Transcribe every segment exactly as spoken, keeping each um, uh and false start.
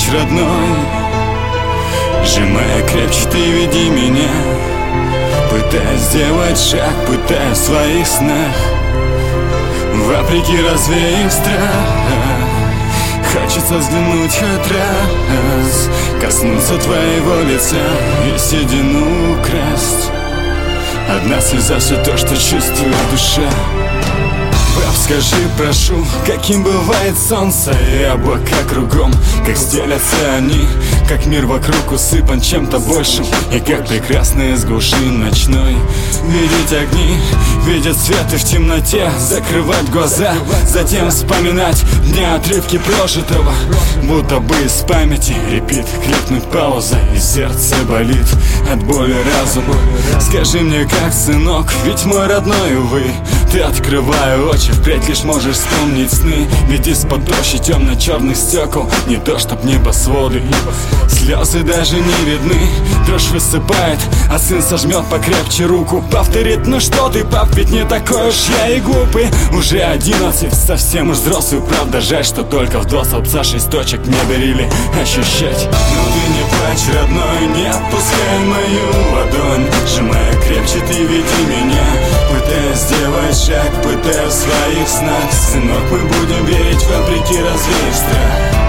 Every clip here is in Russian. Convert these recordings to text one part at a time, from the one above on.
плачь, родной, сжимая крепче, ты веди меня. Пытаясь сделать шаг, пытаясь в своих снах, вопреки развеяв страх. Хочется взглянуть хоть раз, коснуться твоего лица и седину украсть. Одна слеза — все то, что чувствует душа. Пап, скажи, прошу, каким бывает солнце и облака кругом, как стелятся они, как мир вокруг усыпан чем-то большим, и как прекрасно из глуши ночной видеть огни, видеть свет и в темноте закрывать глаза, затем вспоминать дни, отрывки прожитого, будто бы из памяти репит, крикнуть пауза, и сердце болит от боли разума. Скажи мне, как, сынок, ведь мой родной, увы, ты, открывая очи, впредь лишь можешь вспомнить сны. Ведь из-под тощи темно-черных стекол не то чтоб небосводы, слезы даже не видны. Дрожь высыпает, а сын сожмет покрепче руку, повторит: ну что ты, пап, ведь не такой уж я и глупый. Уже одиннадцать, совсем уж взрослый, правда жаль, что только в два столбца шесть точек не дарили ощущать. Но ты не плачь, родной, не отпускай мою ладонь, сжимая крепче, ты веди меня. Пытаясь сделать шаг, пытаясь в своих снах, сынок, мы будем верить вопреки развеяв страх.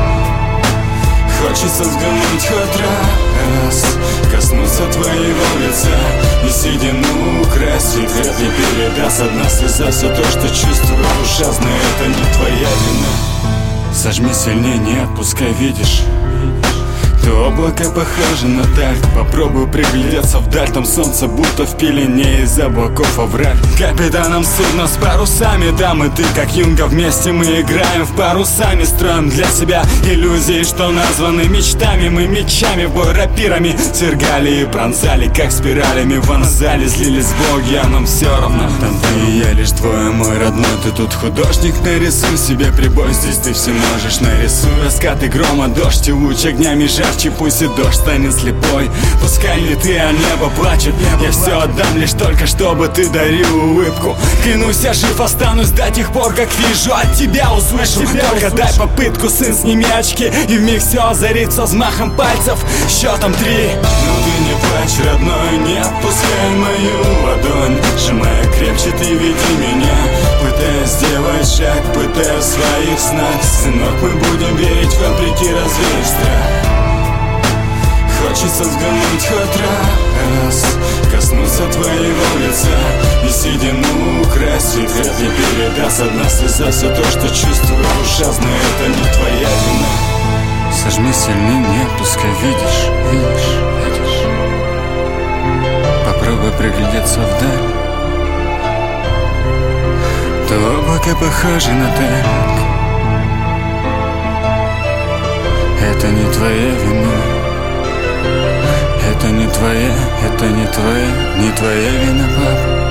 Хочется взглянуть хоть раз, коснуться твоего лица и седину украсть. Секрет не передаст одна слеза, все то, что чувствую душа, знает, это не твоя вина. Сожми сильнее, не отпускай, видишь, то облако похоже на таль. Попробую приглядеться вдаль, там солнце будто в пелене из облаков овраль. Капитаном судна с парусами, там и ты, как юнга, вместе мы играем в парусами. Строим для себя иллюзии, что названы мечтами. Мы мечами в бой рапирами свергали и пронзали, как спиралями вонзали. Злились боги, а нам все равно. Там ты и я лишь двое, мой родной, ты тут художник. Нарисуй себе прибой, здесь ты все можешь. Нарисуй раскаты грома, дождь и луч огнями жарче. Пусть и дождь станет слепой, пускай не ты, а небо плачет. Я все отдам лишь только, чтобы ты дарил улыбку. Клянусь, я жив останусь до тех пор, как вижу, от тебя услышу. Только дай попытку, сын, сними очки, и вмиг все озарится взмахом пальцев, счетом три. Но ты не плачь, родной, не отпускай мою ладонь, сжимая крепче, ты веди меня. Пытаясь сделать шаг, пытаясь в своих снах, сынок, мы будем верить вопреки развеяв страх. Хочется взглянуть хоть раз, коснуться твоего лица и седину украсть. Секрет не передаст одна слеза, все то, что чувствую душа, знает, это не твоя вина. Сожми сильнее, не отпускай, видишь, видишь, видишь. Попробуй приглядеться вдаль, то облако похоже на так. Это не твоя вина. Это не твоя, это не твоя, не твоя вина, пап.